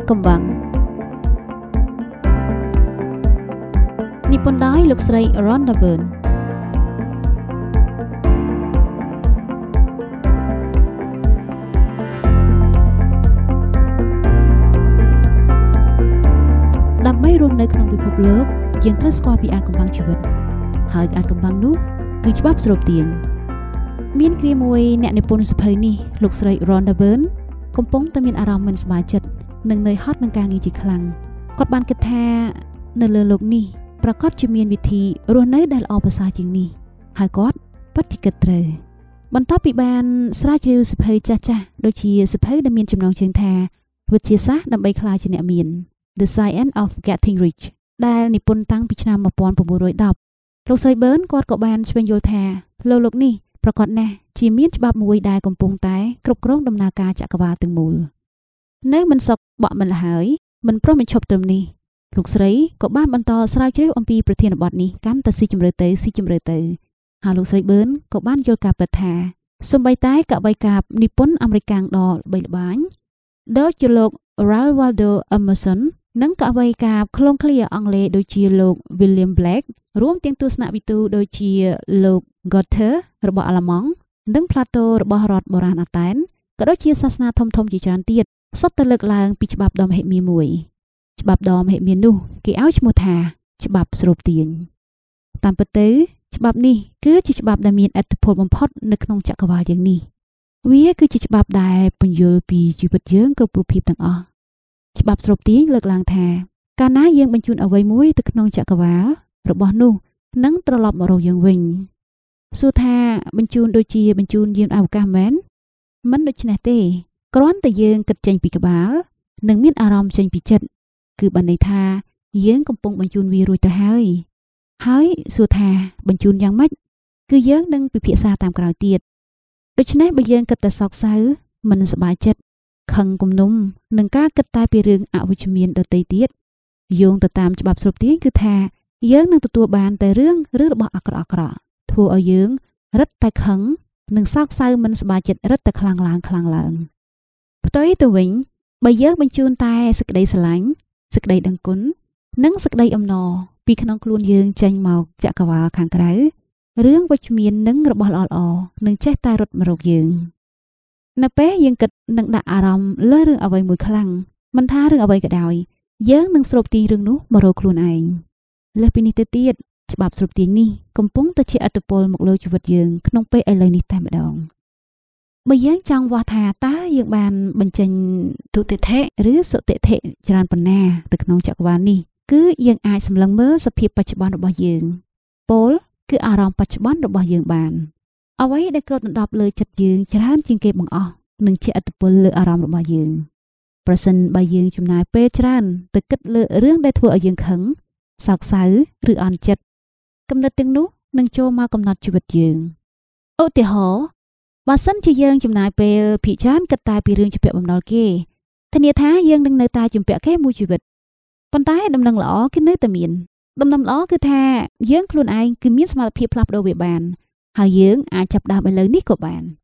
កំបាំងនិពន្ធដោយលោកស្រី Rhonda Byrne ដើម្បីរស់នៅក្នុងពិភពលោកយើងត្រូវស្គាល់ពីអាថ៌កំបាំងជីវិតហើយអាថ៌កំបាំងនោះគឺច្បាប់ស្រូបទាញមានគ្រាមួយអ្នកនិពន្ធសៀវភៅនេះលោកស្រី Rhonda Byrne កំពុងតែមានអារម្មណ៍មិនសប្បាយចិត្តនិងនឿយហត់នឹងការងារជាខ្លាំងគាត់បានគិតថានៅលើโลกនេះប្រកាសជាមានវិធីរស់នៅដែលល្អប្រសើរជាងនេះហើយគាត់ពិតជាគិតត្រូវបន្ទាប់ពីបានស្រាវជ្រាវសៀវភៅចាស់ៗដូចជាសៀវភៅដែលមានចំណងជើងថាវិទ្យាសាស្ត្រដើម្បីក្លាយជាអ្នកមាន The Science of Getting Rich ដែលនិពន្ធតាំងពីឆ្នាំ1910លោកស្រី Byrne គាត់ក៏បានឆ្វេងយល់ថាលើโลกនេះប្រកាសណាស់ជាមានច្បាប់មួយដែលកំពុងតែគ្រប់គ្រងដំណើរការចក្រវាឡទាំងមូលនៅមិនសុខបក់មិនលហើយមិនព្រមបញ្ឈប់ត្រឹមនេះលោកស្រីក៏បានបន្តស្រាវជ្រាវអំពីប្រធានបទនេះកាន់តែស៊ីជម្រៅទៅហើយលោកស្រី Byrne ក៏បានយល់ការពិតថាសូម្បីតែកវីកាព្យនិពន្ធអាមេរិកាំងដ៏ល្បីល្បាញដូចជាលោក Ralph Waldo Emerson និងកវីកាព្យខ្លងឃ្លាអង់គ្លេសដូចជាលោក William Blake រួមទាំងទស្សនវិទូដូចជាលោក Goethe របស់អាល្លឺម៉ង់និង Plato របស់រដ្ឋបុរាណអាតែនក៏ដូចជាសាសនាធំៗជាច្រើនទៀតសុទ្ធតែលើកឡើងពីច្បាប់ដ៏មហិមាមួយច្បាប់ដ៏មហិមានោះគេឲ្យឈ្មោះថាច្បាប់ស្រូបទាញតាមពិតទៅច្បាប់នេះគឺជាច្បាប់ដែលមានឥទ្ធិពលបំផុតនៅក្នុងចក្រវាឡយ៉ាងនេះវាគឺជាច្បាប់ដែលពន្យល់ពីជីវិតយើងគ្រប់រូបភាពទាំងអស់ច្បាប់ស្រូបទាញលើកឡើងថាកាលណាយើងបញ្ជូនអ្វីមួយទៅក្នុងចក្រវាឡរបស់នោះនឹងត្រឡប់មករកយើងវិញសួរថាបញ្ជូនដូចជាបញ្ជូនយានអវកាសមែនមិនដូច្នេះទេគ្រាន់តែយើងគិតចេញពីក្បាលនិងមានអារម្មណ៍ចេញពីចិត្តគឺបានន័យថាយើងកំពុងបញ្ជូនវារួចទៅហើយសួរថាបញ្ជូនយ៉ាងម៉េចគឺយើងនឹងពិភាក្សាតាមក្រោយទៀតដូច្នេះបើយើងគិតតែសោកសៅមិនសប្បាយចិត្តខឹងគំនុំនឹងការគិតតែពីរឿងអវិជ្ជមានដទៃទៀតយោងទៅតាមច្បាប់ស្រូបទាញគឺថាយើងនឹងទទួលបានតែរឿងឬរបស់អាក្រក់ធ្វើឲ្យយើងរឹតតែខឹងនិងសោកសៅមិនសប្បាយចិត្តរឹតតែខ្លាំងឡើងផ្ទុយទៅវិញបើយើងបញ្ជូនតែសេចក្តីស្រឡាញ់សេចក្តីដឹងគុណនិងសេចក្តីអំណរពីក្នុងខ្លួនយើងចេញមកចក្រវាឡខាងក្រៅរឿងវិជ្ជមាននិងរបស់ល្អៗនឹងចេះតែរត់មករកយើងនៅពេលយើងគិតនឹងដាក់អារម្មណ៍លើរឿងអ្វីមួយខ្លាំងមិនថារឿងអ្វីក៏ដោយយើងនឹងស្រូបទាញរឿងនោះមករកខ្លួនឯងលើសពីនេះទៅទៀតច្បាប់ស្រូបទាញនេះកំពុងតែជាឥទ្ធិពលមកលើជីវិតយើងក្នុងពេលឥឡូវនេះតែម្ដងបើយើងចង់វាស់ថាតើយើងបានបញ្ចេញទុតិធិឬសុតិធិច្រើនប៉ុណ្ណាទៅក្នុងចក្រវាឡនេះគឺយើងអាចសម្លឹងមើលសភាពបច្ចុប្បន្នរបស់យើងពោលគឺអារម្មណ៍បច្ចុប្បន្នរបស់យើងបានអ្វីដែលគ្របដណ្ដប់លើចិត្តយើងច្រើនជាងគេបង្អស់នឹងជាឥទ្ធិពលលើអារម្មណ៍របស់យើងប្រសិនបើយើងចំណាយពេលច្រើនទៅគិតលើរឿងដែលធ្វើឲ្យយើងខឹងសោកសៅឬអន់ចិត្តគំនិតទាំងនោះនឹងចូលមកកំណត់ជីវិតយើងឧទាហរណ៍បើសិនជាយើងចំណាយពេលភាគច្រើនគិតតែពីរឿងជំពាក់បំណុលគេធានាថាយើងនឹងនៅតែជំពាក់គេមួយជីវិតប៉ុន្តែដំណឹងល្អគឺនៅតែមានដំណឹងល្អគឺថាយើងខ្លួនឯងគឺមានសមត្ថភាពផ្លាស់ប្ដូរវាបានហើយយើងអាចចាប់ដើមឥឡូវនេះក៏បាន